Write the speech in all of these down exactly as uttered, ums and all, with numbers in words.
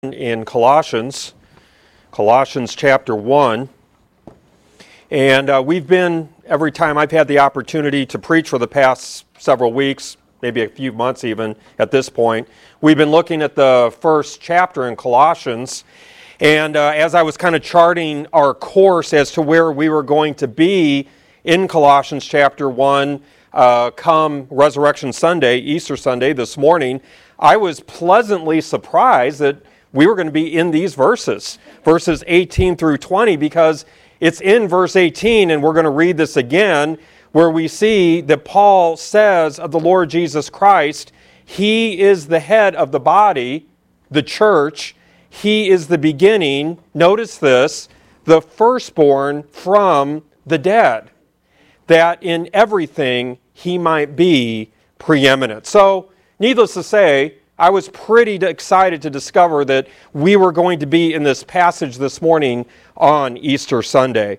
in Colossians, Colossians chapter one. And uh, we've been, every time I've had the opportunity to preach for the past several weeks, maybe a few months even at this point, we've been looking at the first chapter in Colossians. And uh, as I was kind of charting our course as to where we were going to be in Colossians chapter one, uh, come Resurrection Sunday, Easter Sunday this morning, I was pleasantly surprised that we were going to be in these verses, verses eighteen through twenty, because it's in verse eighteen, and we're going to read this again, where we see that Paul says of the Lord Jesus Christ, He is the head of the body, the church. He is the beginning, notice this, the firstborn from the dead, that in everything He might be preeminent. So, needless to say, I was pretty excited to discover that we were going to be in this passage this morning on Easter Sunday.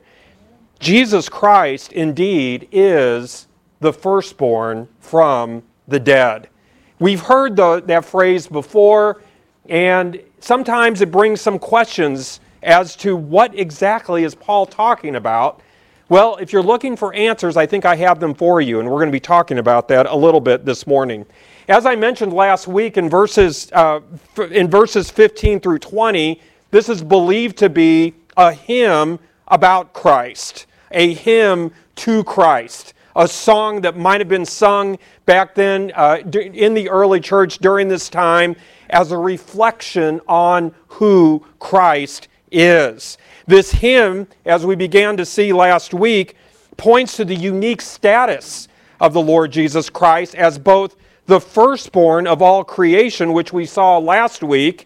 Jesus Christ indeed is the firstborn from the dead. We've heard the, that phrase before, and sometimes it brings some questions as to what exactly is Paul talking about. Well, if you're looking for answers, I think I have them for you, and we're going to be talking about that a little bit this morning. As I mentioned last week, in verses uh, in verses fifteen through twenty, this is believed to be a hymn about Christ, a hymn to Christ, a song that might have been sung back then uh, in the early church during this time as a reflection on who Christ is. This hymn, as we began to see last week, points to the unique status of the Lord Jesus Christ as both the firstborn of all creation, which we saw last week,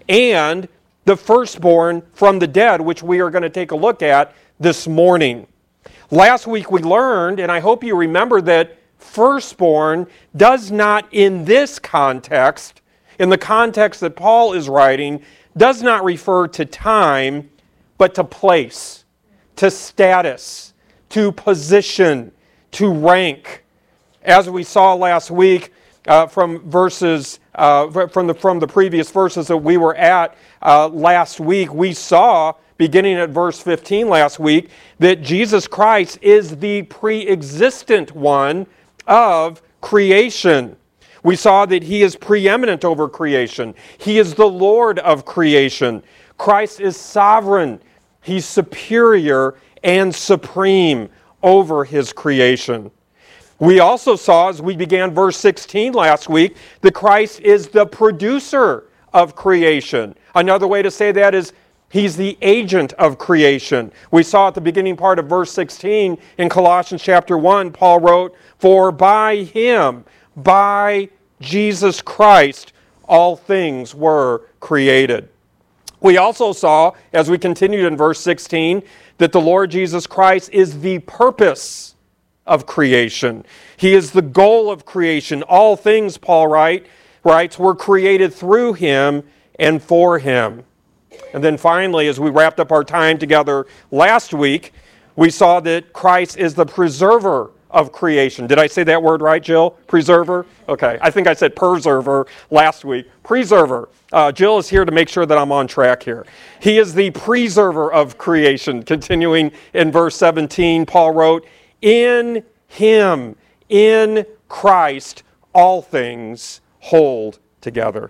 and the firstborn from the dead, which we are going to take a look at this morning. Last week we learned, and I hope you remember, that firstborn does not, in this context, in the context that Paul is writing, does not refer to time, but to place, to status, to position, to rank. As we saw last week uh, from verses uh, from the from the previous verses that we were at uh, last week, we saw, beginning at verse fifteen last week, that Jesus Christ is the pre-existent one of creation. We saw that He is preeminent over creation. He is the Lord of creation. Christ is sovereign. He's superior and supreme over His creation. We also saw, as we began verse sixteen last week, that Christ is the producer of creation. Another way to say that is He's the agent of creation. We saw at the beginning part of verse sixteen in Colossians chapter one, Paul wrote, "For by Him, by Jesus Christ, all things were created." We also saw, as we continued in verse sixteen, that the Lord Jesus Christ is the purpose of creation. He is the goal of creation. All things, Paul write, writes, were created through Him and for Him. And then finally, as we wrapped up our time together last week, we saw that Christ is the preserver of creation. Did I say that word right, Jill? Preserver? Okay, I think I said preserver last week. Preserver. Uh, Jill is here to make sure that I'm on track here. He is the preserver of creation. Continuing in verse seventeen, Paul wrote, "In Him, in Christ, all things hold together."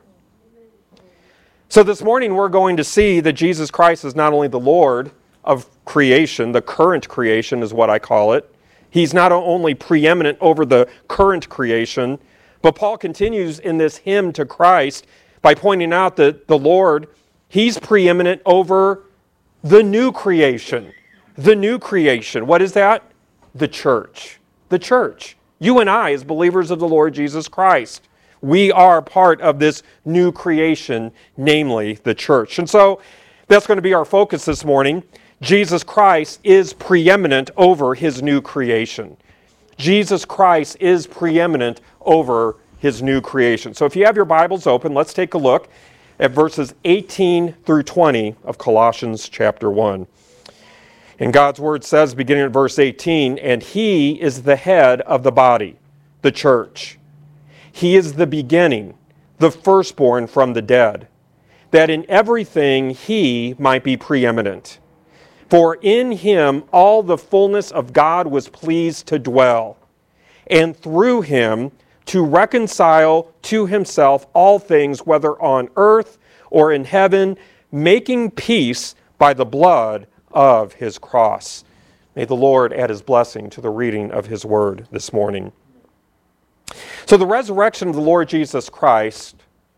So this morning we're going to see that Jesus Christ is not only the Lord of creation, the current creation is what I call it. He's not only preeminent over the current creation, but Paul continues in this hymn to Christ by pointing out that the Lord, He's preeminent over the new creation. The new creation. What is that? The church. The church. You and I, as believers of the Lord Jesus Christ, we are part of this new creation, namely the church. And so that's going to be our focus this morning. Jesus Christ is preeminent over His new creation. Jesus Christ is preeminent over His new creation. So if you have your Bibles open, let's take a look at verses eighteen through twenty of Colossians chapter one. And God's Word says, beginning at verse eighteen, "And He is the head of the body, the church. He is the beginning, the firstborn from the dead, that in everything he might be preeminent. For in him all the fullness of God was pleased to dwell, and through him to reconcile to himself all things, whether on earth or in heaven, making peace by the blood of his cross. May the Lord add his blessing to the reading of his word this morning. So the resurrection of the Lord Jesus Christ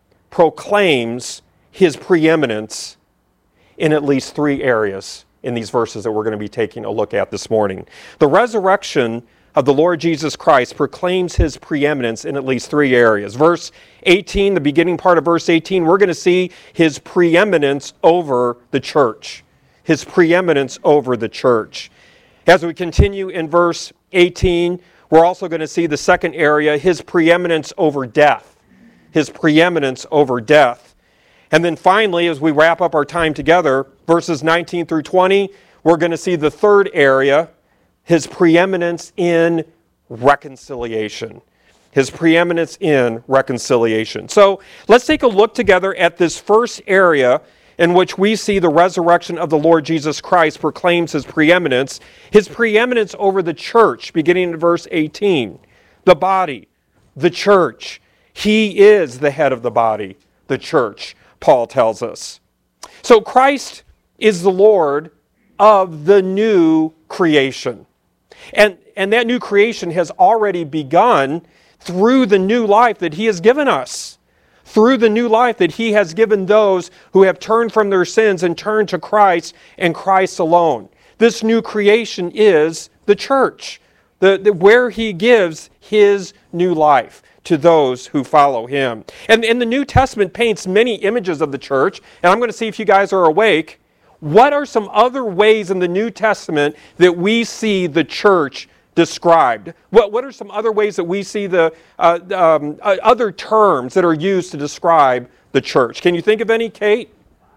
proclaims his preeminence in at least three areas in these verses that we're going to be taking a look at this morning. The resurrection of the Lord Jesus Christ proclaims his preeminence in at least three areas. Verse eighteen, the beginning part of verse eighteen, we're going to see his preeminence over the church. His preeminence over the church. As we continue in verse eighteen, we're also going to see the second area, his preeminence over death. His preeminence over death. And then finally, as we wrap up our time together, verses nineteen through twenty, we're going to see the third area, his preeminence in reconciliation. His preeminence in reconciliation. So let's take a look together at this first area in which we see the resurrection of the Lord Jesus Christ proclaims his preeminence. His preeminence over the church, beginning in verse eighteen. The body, the church. He is the head of the body, the church, Paul tells us. So Christ is the Lord of the new creation. And, and that new creation has already begun through the new life that he has given us. Through the new life that he has given those who have turned from their sins and turned to Christ and Christ alone. This new creation is the church, the, the, where he gives his new life to those who follow him. And, and the New Testament paints many images of the church, and I'm going to see if you guys are awake. What are some other ways in the New Testament that we see the church described? What, what are some other ways that we see the uh, um, uh, other terms that are used to describe the church? Can you think of any, Kate?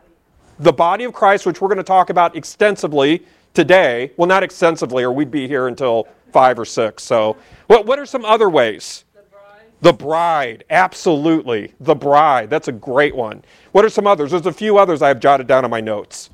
The body of Christ, which we're going to talk about extensively today. Well, not extensively, or we'd be here until five or six. So, what, what are some other ways? The bride. The bride, absolutely. The bride, that's a great one. What are some others? There's a few others I have jotted down in my notes.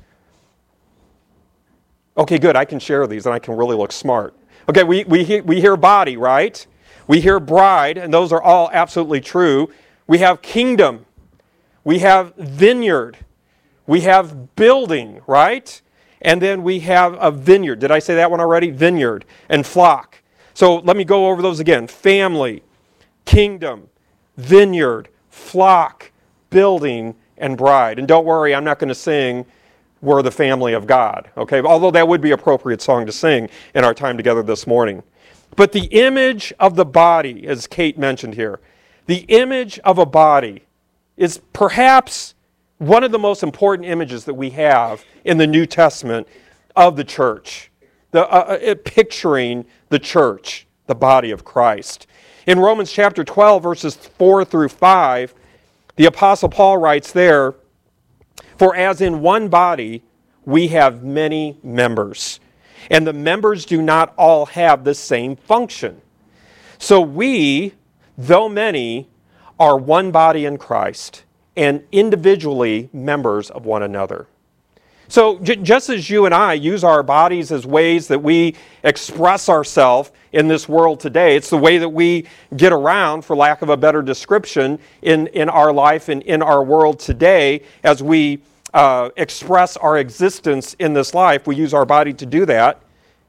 Okay, good. I can share these and I can really look smart. Okay, we, we, he- we hear body, right? We hear bride, and those are all absolutely true. We have kingdom. We have vineyard. We have building, right? And then we have a vineyard. Did I say that one already? Vineyard and flock. So let me go over those again. Family, kingdom, vineyard, flock, building, and bride. And don't worry, I'm not going to sing "We're the Family of God," okay? Although that would be an appropriate song to sing in our time together this morning. But the image of the body, as Kate mentioned here, the image of a body is perhaps one of the most important images that we have in the New Testament of the church. The, uh, uh, picturing the church, the body of Christ. In Romans chapter twelve, verses four through five, the Apostle Paul writes there, "For as in one body we have many members, and the members do not all have the same function. So we, though many, are one body in Christ, and individually members of one another." So j- just as you and I use our bodies as ways that we express ourselves in this world today, it's the way that we get around, for lack of a better description, in, in our life and in our world today, as we uh, express our existence in this life. We use our body to do that.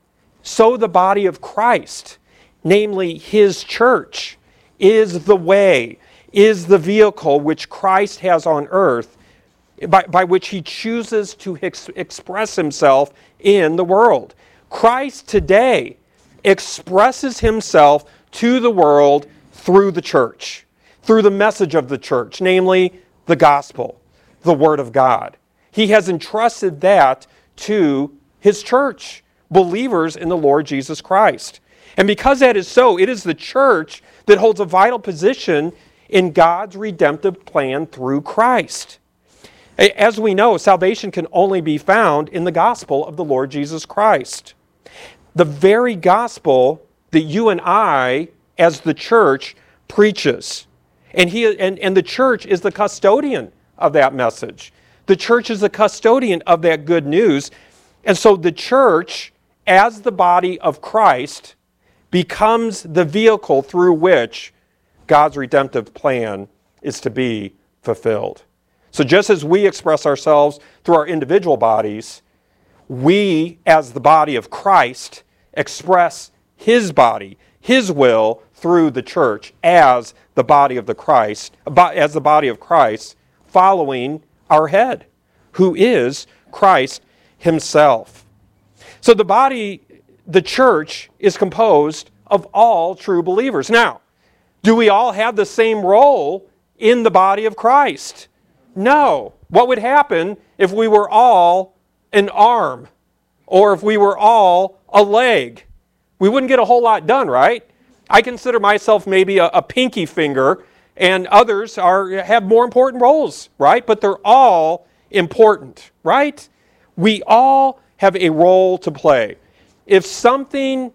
So the body of Christ, namely his church, is the way, is the vehicle which Christ has on earth, by, by which he chooses to ex- express himself in the world. Christ today expresses himself to the world through the church, through the message of the church, namely the gospel, the word of God. He has entrusted that to his church, believers in the Lord Jesus Christ. And because that is so, it is the church that holds a vital position in God's redemptive plan through Christ. As we know, salvation can only be found in the gospel of the Lord Jesus Christ. The very gospel that you and I, as the church, preaches. And, he, and, and the church is the custodian of that message. The church is a custodian of that good news. And so the church, as the body of Christ, becomes the vehicle through which God's redemptive plan is to be fulfilled. So just as we express ourselves through our individual bodies, we, as the body of Christ, express His body, His will, through the church as the body of the Christ, as the body of Christ, following our head, who is Christ Himself. So the body, the church, is composed of all true believers. Now, do we all have the same role in the body of Christ? No. What would happen if we were all an arm, or if we were all a leg? We wouldn't get a whole lot done, right? I consider myself maybe a, a pinky finger, and others are have more important roles, right? But they're all important, right? We all have a role to play. If something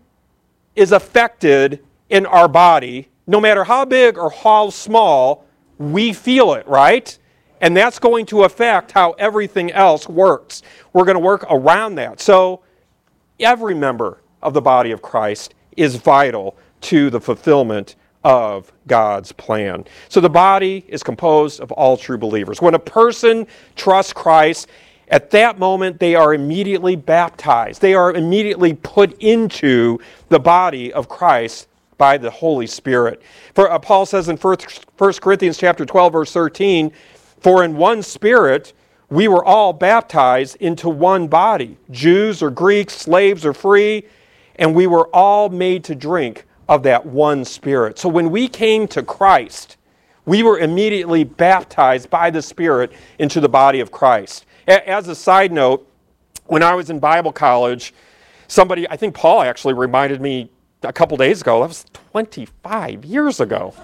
is affected in our body, no matter how big or how small, we feel it, right? And that's going to affect how everything else works. We're going to work around that. So every member of the body of Christ is vital to the fulfillment of God's plan. So the body is composed of all true believers. When a person trusts Christ, at that moment they are immediately baptized. They are immediately put into the body of Christ by the Holy Spirit. For uh, Paul says in First Corinthians chapter twelve, verse thirteen, "For in one Spirit we were all baptized into one body, Jews or Greeks, slaves or free, and we were all made to drink of that one Spirit." So when we came to Christ, we were immediately baptized by the Spirit into the body of Christ. As a side note, when I was in Bible college, somebody, I think Paul actually reminded me a couple days ago, that was twenty-five years ago.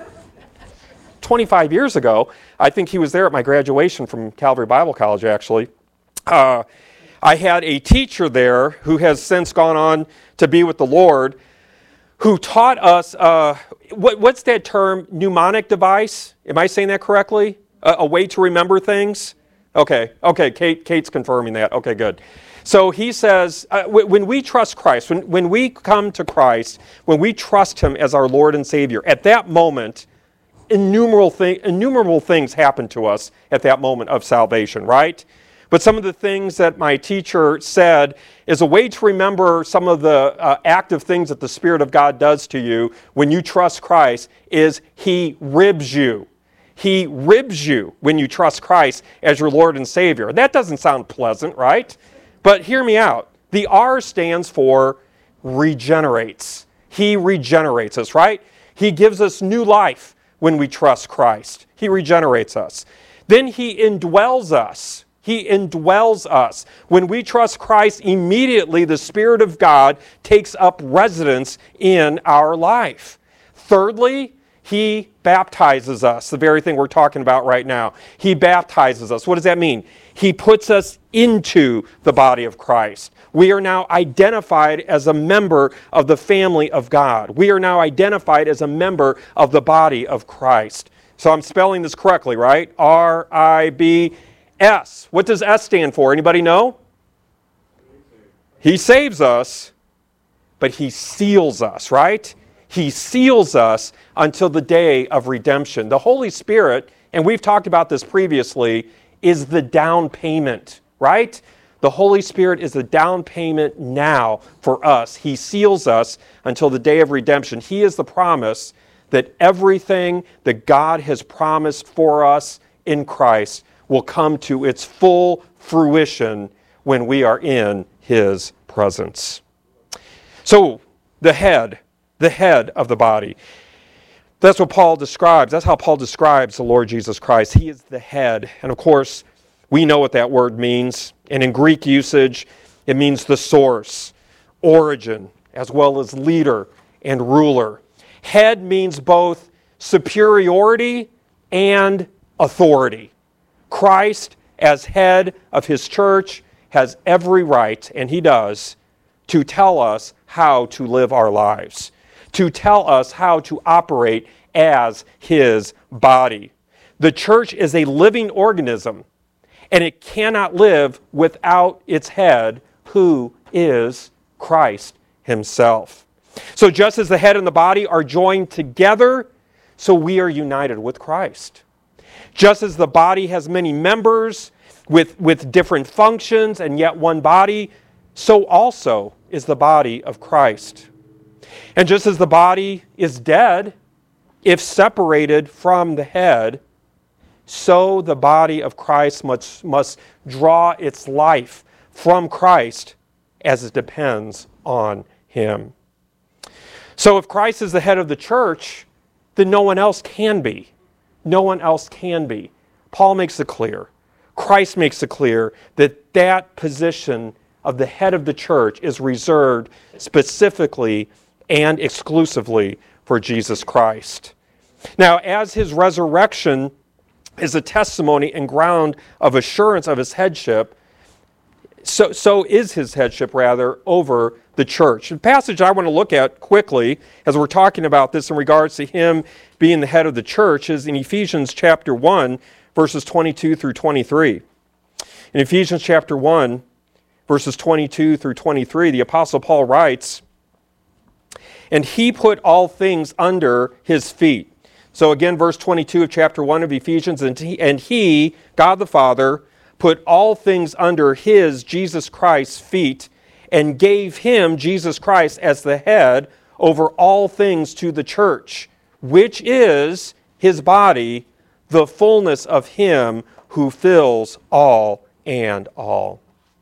twenty-five years ago, I think he was there at my graduation from Calvary Bible College, actually. Uh, I had a teacher there who has since gone on to be with the Lord, who taught us, uh, what, what's that term, mnemonic device? Am I saying that correctly? A, a way to remember things? Okay, okay, Kate, Kate's confirming that. Okay, good. So he says, uh, w- when we trust Christ, when, when we come to Christ, when we trust Him as our Lord and Savior, at that moment, innumerable, thi- innumerable things happen to us at that moment of salvation, right? But some of the things that my teacher said is a way to remember some of the uh, active things that the Spirit of God does to you when you trust Christ is He ribs you. He ribs you when you trust Christ as your Lord and Savior. That doesn't sound pleasant, right? But hear me out. The R stands for regenerates. He regenerates us, right? He gives us new life when we trust Christ. He regenerates us. Then He indwells us. He indwells us. When we trust Christ, immediately the Spirit of God takes up residence in our life. Thirdly, He baptizes us, the very thing we're talking about right now. He baptizes us. What does that mean? He puts us into the body of Christ. We are now identified as a member of the family of God. We are now identified as a member of the body of Christ. So I'm spelling this correctly, right? R I B S. What does S stand for? Anybody know? He saves us, but He seals us, right? He seals us until the day of redemption. The Holy Spirit, and we've talked about this previously, is the down payment, right? The Holy Spirit is the down payment now for us. He seals us until the day of redemption. He is the promise that everything that God has promised for us in Christ will come to its full fruition when we are in His presence. So, the head, the head of the body. That's what Paul describes. That's how Paul describes the Lord Jesus Christ. He is the head. And of course, we know what that word means. And in Greek usage, it means the source, origin, as well as leader and ruler. Head means both superiority and authority. Christ, as head of His church, has every right, and He does, to tell us how to live our lives, to tell us how to operate as His body. The church is a living organism, and it cannot live without its head, who is Christ himself. So just as the head and the body are joined together, so we are united with Christ. Just as the body has many members with, with different functions and yet one body, so also is the body of Christ. And just as the body is dead, if separated from the head, so the body of Christ must, must draw its life from Christ as it depends on him. So if Christ is the head of the church, then no one else can be. No one else can be. Paul makes it clear. Christ makes it clear that that position of the head of the church is reserved specifically and exclusively for Jesus Christ. Now, as his resurrection is a testimony and ground of assurance of his headship, so, so is his headship, rather, over the church. The passage I want to look at quickly, as we're talking about this in regards to him being the head of the church, is in Ephesians chapter one, verses twenty-two through twenty-three. In Ephesians chapter one, verses twenty-two through twenty-three, the Apostle Paul writes, "And he put all things under his feet." So again, verse twenty-two of chapter one of Ephesians, and he, and he, God the Father, put all things under his, Jesus Christ's, feet, and gave him, Jesus Christ, as the head over all things to the church, which is his body, the fullness of him who fills all and all.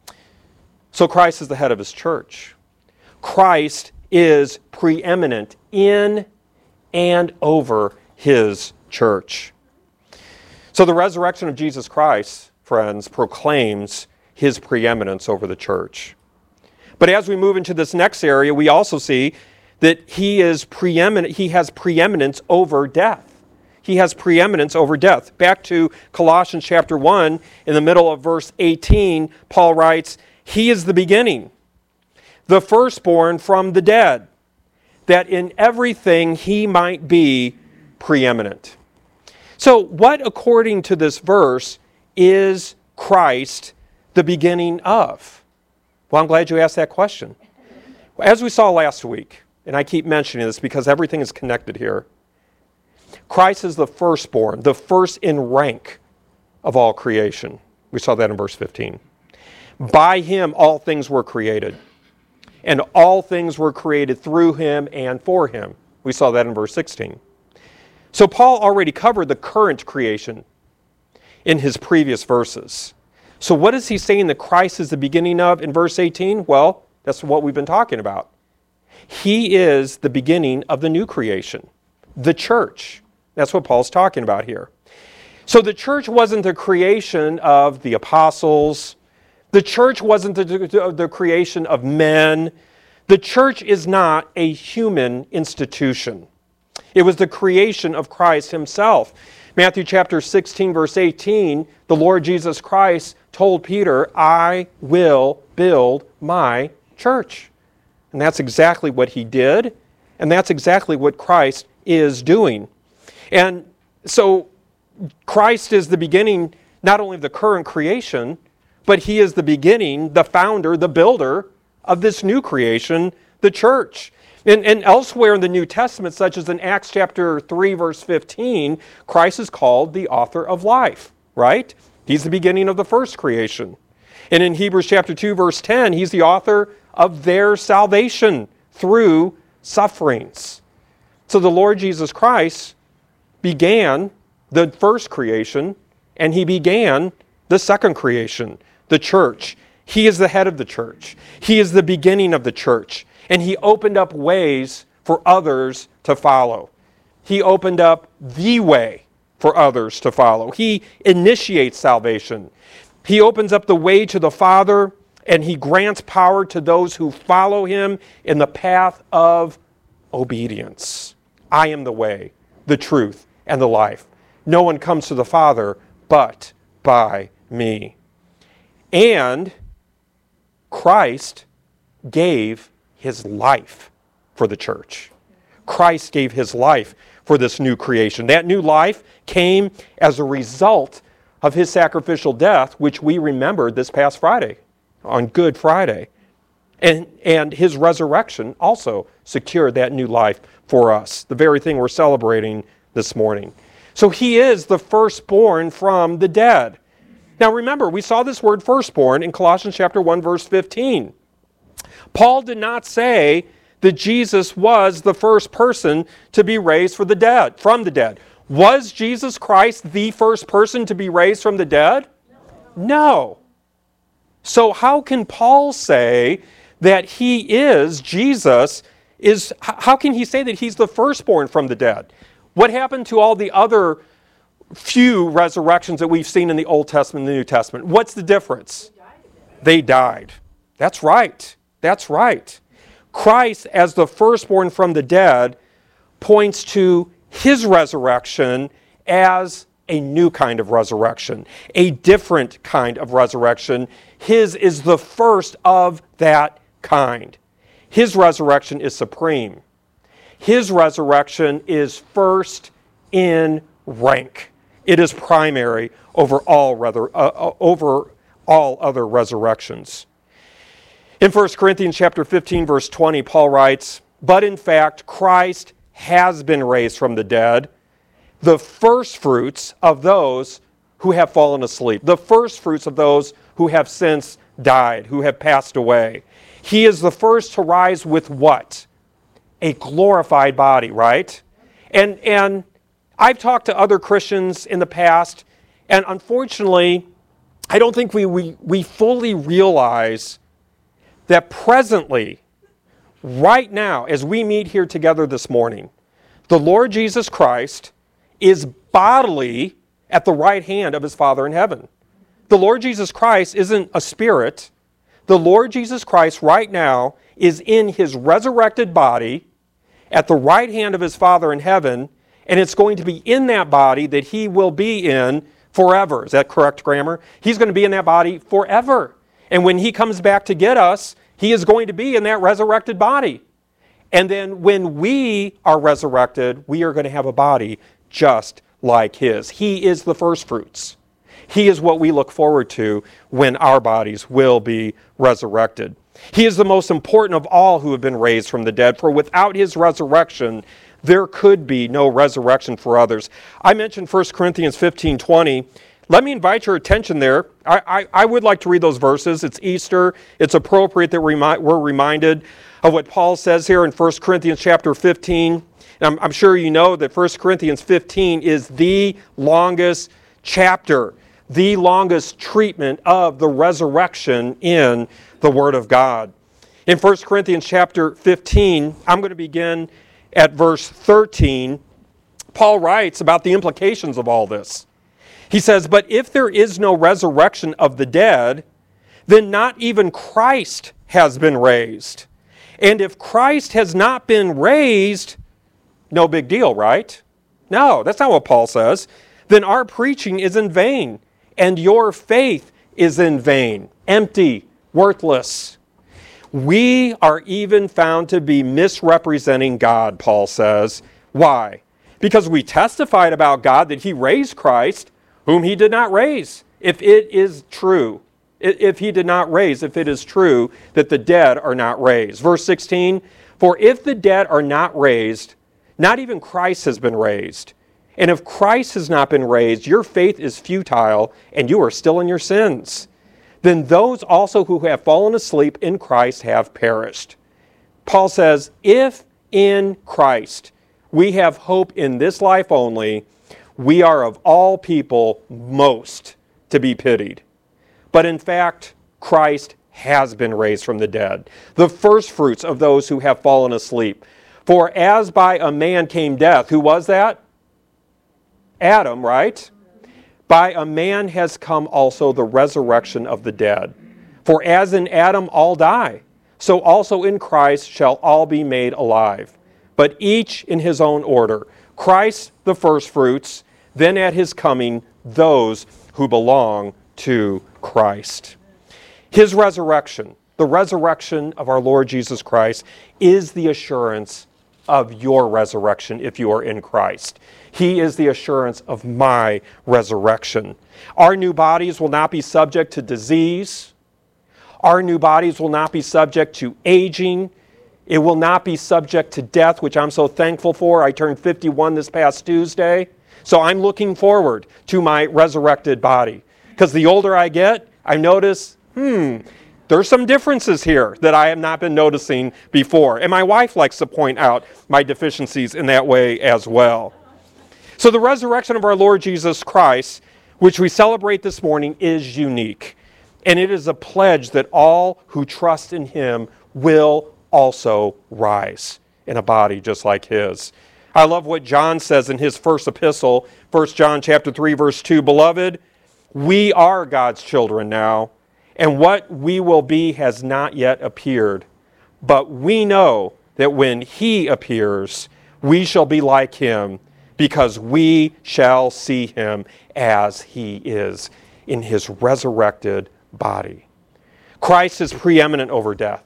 So Christ is the head of his church. Christ is preeminent in and over his church. So the resurrection of Jesus Christ, friends, proclaims his preeminence over the church. But as we move into this next area, we also see that he is preeminent, he has preeminence over death. He has preeminence over death. Back to Colossians chapter one, in the middle of verse eighteen, Paul writes, "He is the beginning, the firstborn from the dead, that in everything he might be preeminent." So what, according to this verse, is Christ the beginning of? Well, I'm glad you asked that question. As we saw last week, and I keep mentioning this because everything is connected here, Christ is the firstborn, the first in rank of all creation. We saw that in verse fifteen. By him all things were created, and all things were created through him and for him. We saw that in verse sixteen. So Paul already covered the current creation in his previous verses. So what is he saying that Christ is the beginning of in verse eighteen? Well, that's what we've been talking about. He is the beginning of the new creation, the church. That's what Paul's talking about here. So the church wasn't the creation of the apostles. The church wasn't the, the creation of men. The church is not a human institution. It was the creation of Christ himself. Matthew chapter sixteen, verse eighteen, the Lord Jesus Christ told Peter, "I will build my church." And that's exactly what he did, and that's exactly what Christ is doing. And so Christ is the beginning not only of the current creation, but he is the beginning, the founder, the builder of this new creation, the church. And, and elsewhere in the New Testament, such as in Acts chapter three, verse fifteen, Christ is called the author of life, right? He's the beginning of the first creation. And in Hebrews chapter two, verse ten, he's the author of their salvation through sufferings. So the Lord Jesus Christ began the first creation, and he began the second creation, the church. He is the head of the church. He is the beginning of the church. And he opened up ways for others to follow. He opened up the way for others to follow. He initiates salvation. He opens up the way to the Father, and he grants power to those who follow him in the path of obedience. I am the way, the truth, and the life. No one comes to the Father but by me. And Christ gave his life for the church. Christ gave his life for this new creation. That new life came as a result of his sacrificial death, which we remembered this past Friday, on Good Friday. And, and his resurrection also secured that new life for us, the very thing we're celebrating this morning. So he is the firstborn from the dead. Now remember, we saw this word firstborn in Colossians chapter one, verse fifteen. Paul did not say that Jesus was the first person to be raised for the dead, from the dead. Was Jesus Christ the first person to be raised from the dead? No. So how can Paul say that he is, Jesus, is, how can he say that he's the firstborn from the dead? What happened to all the other few resurrections that we've seen in the Old Testament and the New Testament? What's the difference? They died. That's right. That's right. Christ, as the firstborn from the dead, points to his resurrection as a new kind of resurrection, a different kind of resurrection. His is the first of that kind. His resurrection is supreme. His resurrection is first in rank. It is primary over all, rather, uh, over all other resurrections. In First Corinthians chapter fifteen, verse twenty, Paul writes, "But in fact, Christ has been raised from the dead, the firstfruits of those who have fallen asleep." The firstfruits of those who have since died, who have passed away. He is the first to rise with what? A glorified body, right? And, and I've talked to other Christians in the past, and unfortunately, I don't think we, we, we fully realize that presently, right now, as we meet here together this morning, the Lord Jesus Christ is bodily at the right hand of his Father in heaven. The Lord Jesus Christ isn't a spirit. The Lord Jesus Christ right now is in his resurrected body at the right hand of his Father in heaven, and it's going to be in that body that he will be in forever. Is that correct grammar? He's going to be in that body forever. And when he comes back to get us, he is going to be in that resurrected body. And then when we are resurrected, we are going to have a body just like his. He is the firstfruits. He is what we look forward to when our bodies will be resurrected. He is the most important of all who have been raised from the dead, for without his resurrection, there could be no resurrection for others. I mentioned First Corinthians fifteen twenty. Let me invite your attention there. I, I, I would like to read those verses. It's Easter. It's appropriate that remi- we're reminded of what Paul says here in First Corinthians chapter fifteen. And I'm, I'm sure you know that First Corinthians fifteen is the longest chapter, the longest treatment of the resurrection in the Word of God. In First Corinthians chapter fifteen, I'm going to begin at verse thirteen. Paul writes about the implications of all this. He says, "But if there is no resurrection of the dead, then not even Christ has been raised. And if Christ has not been raised," no big deal, right? No, that's not what Paul says. "Then our preaching is in vain, and your faith is in vain," empty, worthless. "We are even found to be misrepresenting God," Paul says. Why? Because we testified about God that he raised Christ, whom he did not raise. If it is true, if he did not raise, if it is true that the dead are not raised. Verse sixteen, "For if the dead are not raised, not even Christ has been raised. And if Christ has not been raised, your faith is futile, and you are still in your sins. Then those also who have fallen asleep in Christ have perished." Paul says, if in Christ we have hope in this life only, we are of all people most to be pitied. But in fact, Christ has been raised from the dead, the firstfruits of those who have fallen asleep. For as by a man came death, who was that? Adam, right? By a man has come also the resurrection of the dead. For as in Adam all die, so also in Christ shall all be made alive. But each in his own order. Christ the firstfruits, then at his coming those who belong to Christ. His resurrection, the resurrection of our Lord Jesus Christ, is the assurance of your resurrection if you are in Christ. He is the assurance of my resurrection. Our new bodies will not be subject to disease. Our new bodies will not be subject to aging. It will not be subject to death, which I'm so thankful for. I turned fifty-one this past Tuesday. So I'm looking forward to my resurrected body. Because the older I get, I notice, hmm, there's some differences here that I have not been noticing before. And my wife likes to point out my deficiencies in that way as well. So the resurrection of our Lord Jesus Christ, which we celebrate this morning, is unique. And it is a pledge that all who trust in Him will also rise in a body just like His. I love what John says in his first epistle, First John chapter three, verse two. Beloved, we are God's children now, and what we will be has not yet appeared. But we know that when He appears, we shall be like Him, because we shall see Him as He is in His resurrected body. Christ is preeminent over death.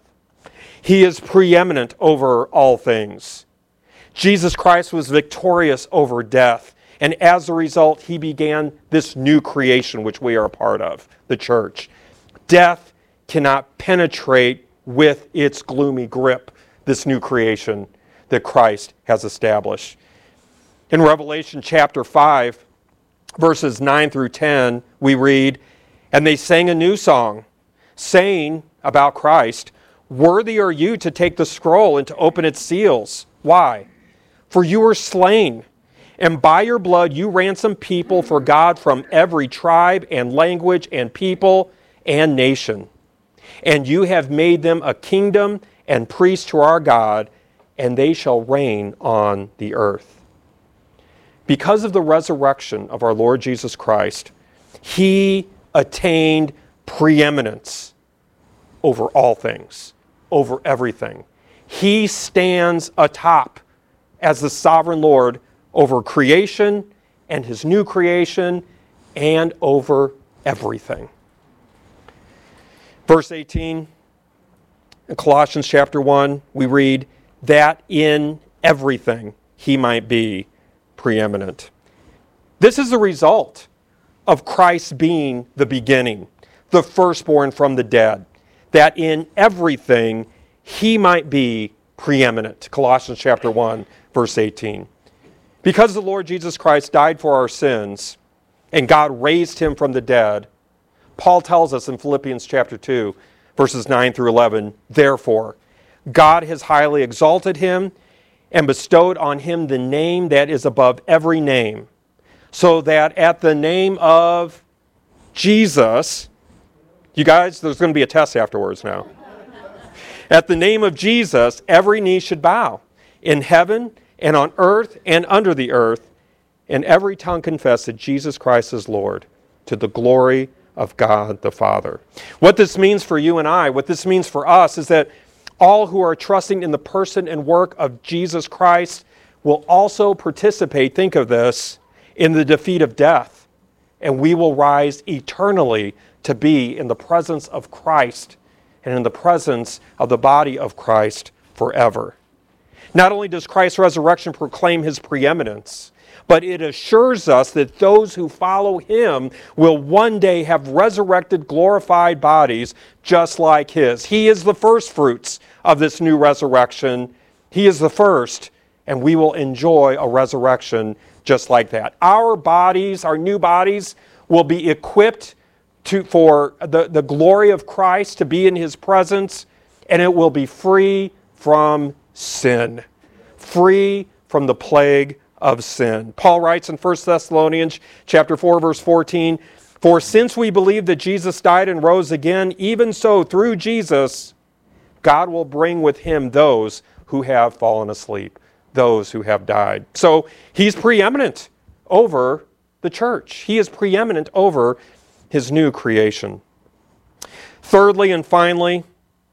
He is preeminent over all things. Jesus Christ was victorious over death, and as a result, He began this new creation which we are a part of, the church. Death cannot penetrate with its gloomy grip this new creation that Christ has established. In Revelation chapter five, verses nine through ten, we read, "And they sang a new song, saying about Christ, 'Worthy are you to take the scroll and to open its seals.' Why? For you were slain, and by your blood you ransomed people for God from every tribe and language and people and nation. And you have made them a kingdom and priests to our God, and they shall reign on the earth." Because of the resurrection of our Lord Jesus Christ, He attained preeminence over all things, over everything. He stands atop as the sovereign Lord over creation and His new creation and over everything. Verse eighteen, in Colossians chapter one, we read, "That in everything He might be preeminent." This is the result of Christ being the beginning, the firstborn from the dead, that in everything He might be preeminent. Colossians chapter one, verse eighteen. Because the Lord Jesus Christ died for our sins and God raised Him from the dead, Paul tells us in Philippians chapter two, verses nine through eleven, "Therefore, God has highly exalted Him and bestowed on Him the name that is above every name, so that at the name of Jesus," you guys, there's going to be a test afterwards now. "At the name of Jesus, every knee should bow, in heaven and on earth and under the earth, and every tongue confess that Jesus Christ is Lord, to the glory of God the Father." What this means for you and I, what this means for us, is that all who are trusting in the person and work of Jesus Christ will also participate, think of this, in the defeat of death. And we will rise eternally to be in the presence of Christ and in the presence of the body of Christ forever. Not only does Christ's resurrection proclaim His preeminence, but it assures us that those who follow Him will one day have resurrected, glorified bodies just like His. He is the first fruits of this new resurrection. He is the first, and we will enjoy a resurrection just like that. Our bodies, our new bodies, will be equipped to, for the, the glory of Christ, to be in His presence, and it will be free from sin, free from the plague of sin. Paul writes in First Thessalonians chapter four, verse fourteen, "For since we believe that Jesus died and rose again, even so through Jesus, God will bring with Him those who have fallen asleep," those who have died. So He's preeminent over the church. He is preeminent over His new creation. Thirdly and finally,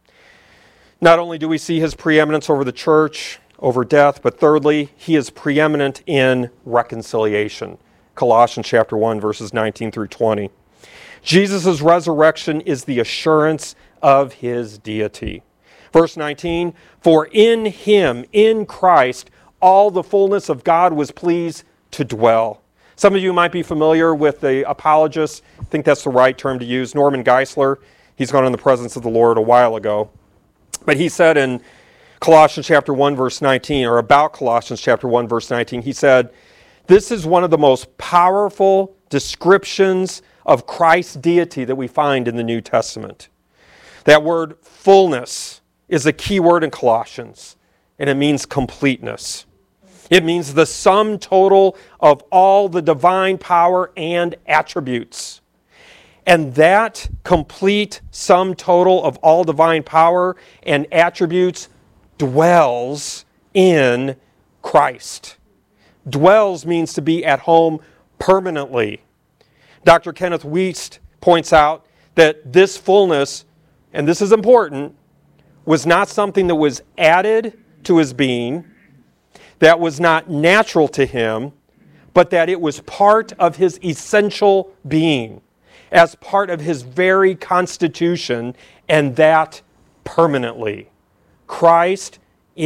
not only do we see His preeminence over the church, over death, but thirdly, He is preeminent in reconciliation. Colossians chapter one, verses nineteen through twenty. Jesus' resurrection is the assurance of His deity. Verse nineteen, for in him, in Christ, all the fullness of God was pleased to dwell. Some of you might be familiar with the apologist. I think that's the right term to use. Norman Geisler. He's gone in the presence of the Lord a while ago. But he said in Colossians chapter one, verse nineteen, or about Colossians chapter one, verse nineteen, he said, this is one of the most powerful descriptions of Christ's deity that we find in the New Testament. That word fullness is a key word in Colossians, and it means completeness. It means the sum total of all the divine power and attributes. And that complete sum total of all divine power and attributes dwells in Christ. Dwells means to be at home permanently. Doctor Kenneth Wuest points out that this fullness, and this is important, was not something that was added to his being, that was not natural to him, but that it was part of his essential being, as part of his very constitution, and that permanently. Christ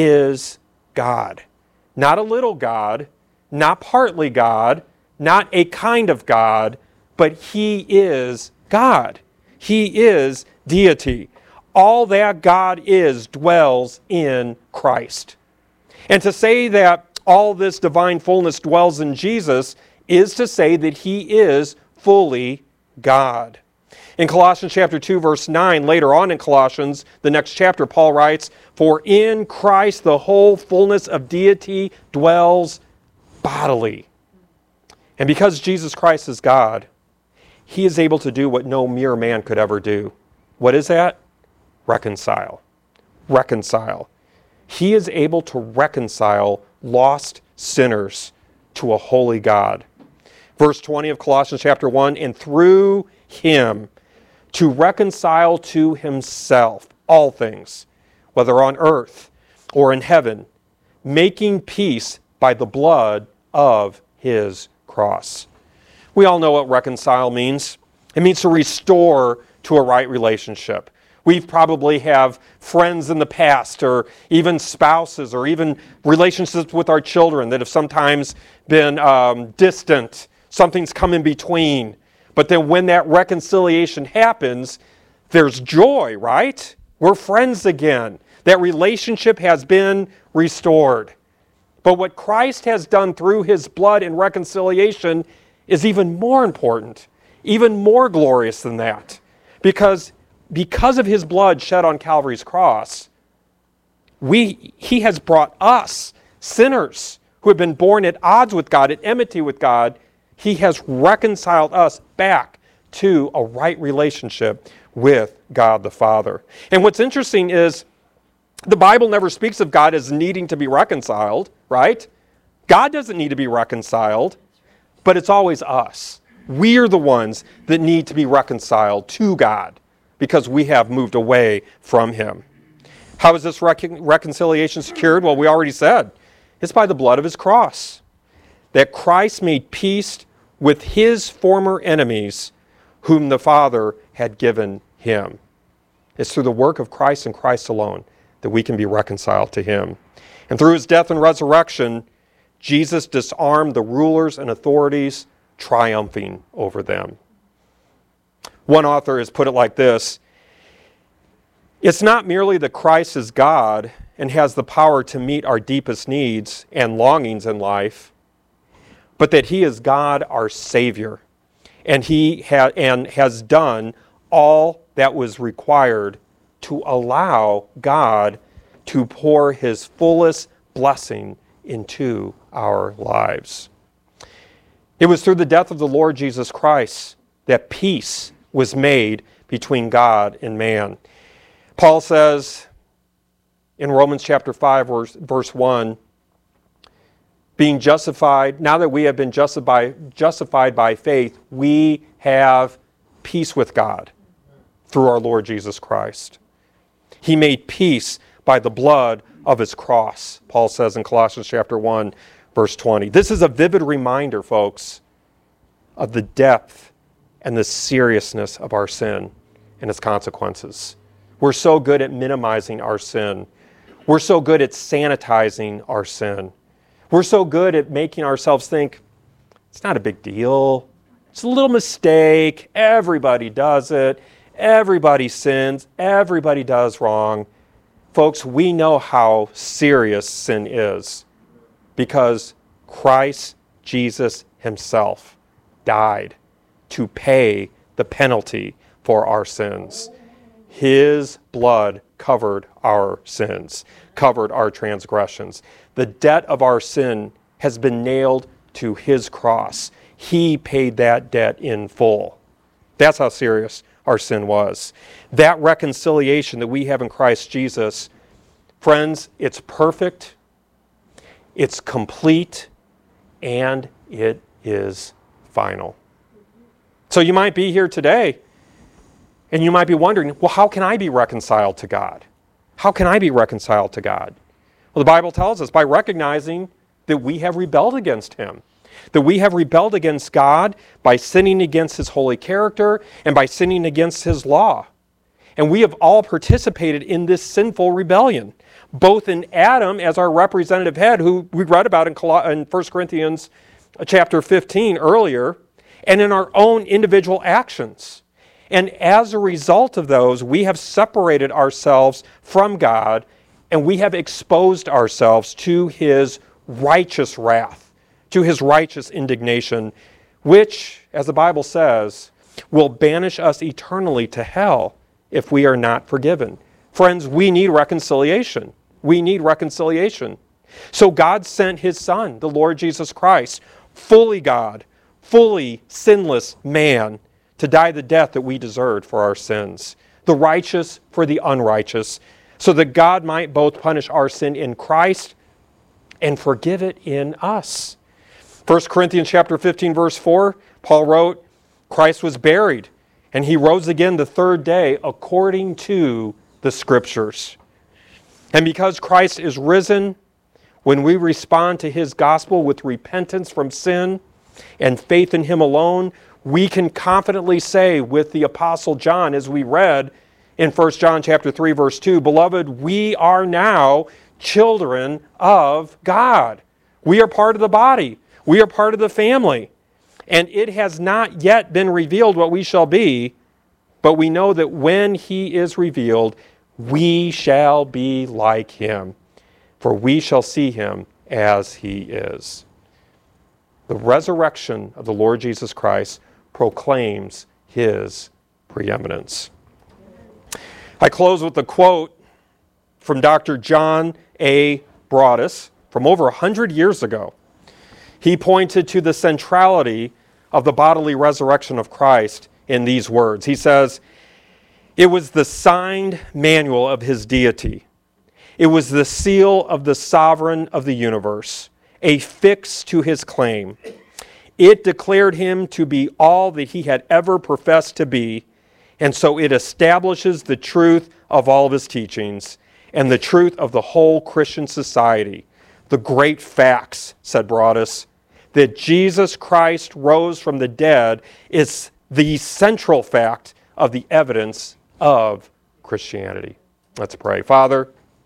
is God. Not a little God, not partly God, not a kind of God, but he is God. He is deity. All that God is dwells in Christ. And to say that all this divine fullness dwells in Jesus is to say that he is fully God. In Colossians chapter two, verse nine, later on in Colossians, the next chapter, Paul writes, for in Christ the whole fullness of deity dwells bodily. And because Jesus Christ is God, he is able to do what no mere man could ever do. What is that? Reconcile. Reconcile. He is able to reconcile lost sinners to a holy God. Verse twenty of Colossians chapter one, and through him to reconcile to himself all things, whether on earth or in heaven, making peace by the blood of his cross. We all know what reconcile means. It means to restore to a right relationship. We probably have friends in the past, or even spouses, or even relationships with our children that have sometimes been um, distant. Something's come in between. But then when that reconciliation happens, there's joy, right? We're friends again. That relationship has been restored. But what Christ has done through his blood in reconciliation is even more important, even more glorious than that. Because Because of his blood shed on Calvary's cross, we, he has brought us, sinners who have been born at odds with God, at enmity with God, he has reconciled us back to a right relationship with God the Father. And what's interesting is the Bible never speaks of God as needing to be reconciled, right? God doesn't need to be reconciled, but it's always us. We're the ones that need to be reconciled to God, because we have moved away from him. How is this recon- reconciliation secured? Well, we already said. It's by the blood of his cross. That Christ made peace with his former enemies, whom the Father had given him. It's through the work of Christ and Christ alone that we can be reconciled to him. And through his death and resurrection, Jesus disarmed the rulers and authorities, triumphing over them. One author has put it like this: it's not merely that Christ is God and has the power to meet our deepest needs and longings in life, but that he is God, our Savior, and he ha- and has done all that was required to allow God to pour his fullest blessing into our lives. It was through the death of the Lord Jesus Christ that peace was made between God and man. Paul says in Romans chapter five, verse, verse one, being justified, now that we have been justified, justified by faith, we have peace with God through our Lord Jesus Christ. He made peace by the blood of his cross, Paul says in Colossians chapter one, verse twenty. This is a vivid reminder, folks, of the depth and the seriousness of our sin and its consequences. We're so good at minimizing our sin. We're so good at sanitizing our sin. We're so good at making ourselves think, it's not a big deal. It's a little mistake. Everybody does it. Everybody sins. Everybody does wrong. Folks, we know how serious sin is because Christ Jesus himself died to pay the penalty for our sins. His blood covered our sins, covered our transgressions. The debt of our sin has been nailed to his cross. He paid that debt in full. That's how serious our sin was. That reconciliation that we have in Christ Jesus, friends, it's perfect, it's complete, and it is final. So you might be here today, and you might be wondering, well, how can I be reconciled to God? How can I be reconciled to God? Well, the Bible tells us by recognizing that we have rebelled against him, that we have rebelled against God by sinning against his holy character and by sinning against his law. And we have all participated in this sinful rebellion, both in Adam as our representative head, who we read about in, Col- in First Corinthians chapter fifteen earlier, and in our own individual actions. And as a result of those, we have separated ourselves from God, and we have exposed ourselves to his righteous wrath, to his righteous indignation, which, as the Bible says, will banish us eternally to hell if we are not forgiven. Friends, we need reconciliation. We need reconciliation. So God sent his Son, the Lord Jesus Christ, fully God, fully sinless man, to die the death that we deserved for our sins, the righteous for the unrighteous, so that God might both punish our sin in Christ and forgive it in us. First Corinthians chapter fifteen, verse four, Paul wrote, Christ was buried, and he rose again the third day according to the Scriptures. And because Christ is risen, when we respond to his gospel with repentance from sin and faith in him alone, we can confidently say with the Apostle John, as we read in First John chapter three, verse two, Beloved, we are now children of God. We are part of the body. We are part of the family. And it has not yet been revealed what we shall be, but we know that when he is revealed, we shall be like him, for we shall see him as he is. The resurrection of the Lord Jesus Christ proclaims his preeminence. I close with a quote from Doctor John A. Broadus from over one hundred years ago. He pointed to the centrality of the bodily resurrection of Christ in these words. He says, it was the signed manual of his deity. It was the seal of the sovereign of the universe, a fix to his claim. It declared him to be all that he had ever professed to be, and so it establishes the truth of all of his teachings and the truth of the whole Christian society. The great facts, said Broadus, that Jesus Christ rose from the dead is the central fact of the evidence of Christianity. Let's pray. Father,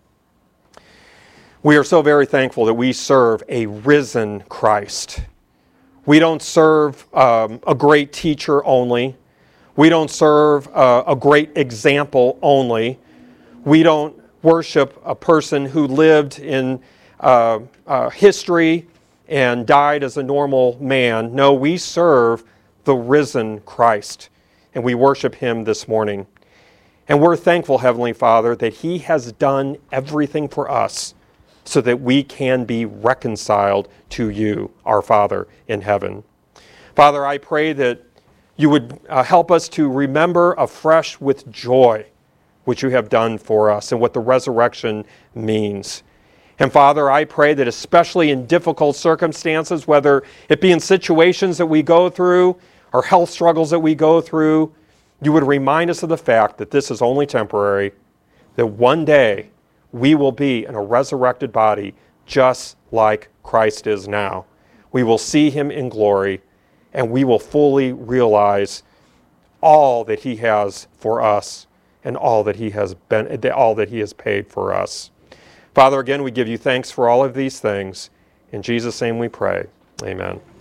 we are so very thankful that we serve a risen Christ. We don't serve um, a great teacher only. We don't serve uh, a great example only. We don't worship a person who lived in uh, uh, history and died as a normal man. No, we serve the risen Christ, and we worship him this morning. And we're thankful, Heavenly Father, that he has done everything for us so that we can be reconciled to you, our Father in heaven. Father, I pray that you would uh, help us to remember afresh with joy what you have done for us and what the resurrection means. And Father, I pray that especially in difficult circumstances, whether it be in situations that we go through or health struggles that we go through, you would remind us of the fact that this is only temporary, that one day we will be in a resurrected body just like Christ is now. We will see him in glory, and we will fully realize all that he has for us and all that he has been, all that he has paid for us. Father, again, we give you thanks for all of these things. In Jesus' name we pray. Amen.